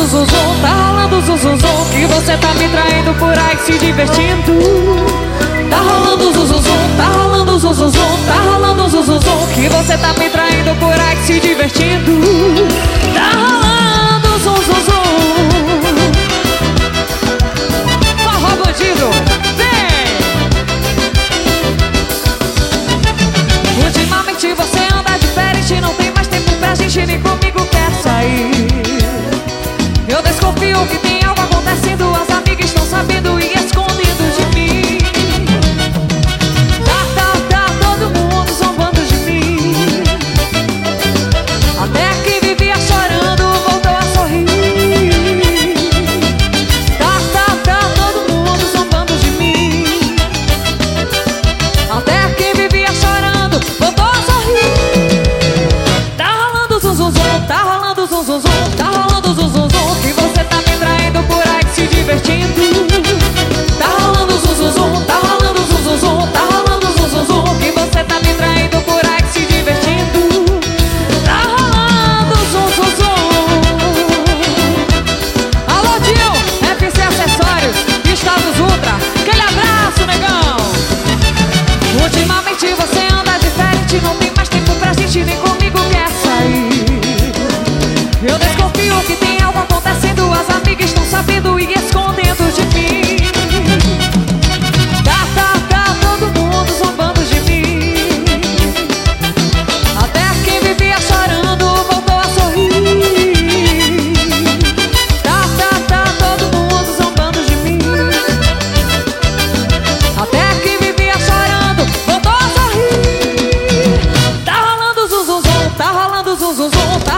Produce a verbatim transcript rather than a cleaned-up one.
zum zum, tá rolando zum zum zum, que você tá me traindo por aí se divertindo. Tá rolando zum zum zum, tá rolando zum zum zum, tá rolando zum zum zum, que você tá me traindo por aí se divertindo. Tá rolando zum zum zum. Forró bandido, vem! Ultimamente você anda diferente, não tem mais tempo pra gente, nem comigo quer sair. Eu desconfio que tem algo acontecendo, as amigas estão sabendo e escondendo de mim. Tá, tá, tá, todo mundo zombando de mim. Até que vivia chorando, voltou a sorrir. Tá, tá, tá, todo mundo zombando de mim. Até que vivia chorando, voltou a sorrir. Tá rolando zum zum zum, tá rolando zum zum zum, tá rolando zum zum zum, que você tá me traindo por aí se divertindo. Tá rolando zum zum zum, tá rolando zum zum zum, tá rolando zum zum zum, que você tá me traindo por aí se divertindo. Tá rolando zum zum zum. Alô, Dil, F C Acessórios, Estados Ultra, aquele abraço, negão. Ultimamente você anda diferente, não tem mais tempo pra gente, nem comigo quer sair. Eu desconfio que tem algo acontecendo, as amigas estão sabendo e escondendo de mim. Tá, tá, tá, todo mundo zombando de mim. Até quem vivia chorando voltou a sorrir. Tá, tá, tá, todo mundo zombando de mim. Até quem vivia chorando voltou a sorrir. Tá rolando zum zum zum, tá rolando zum zum zum.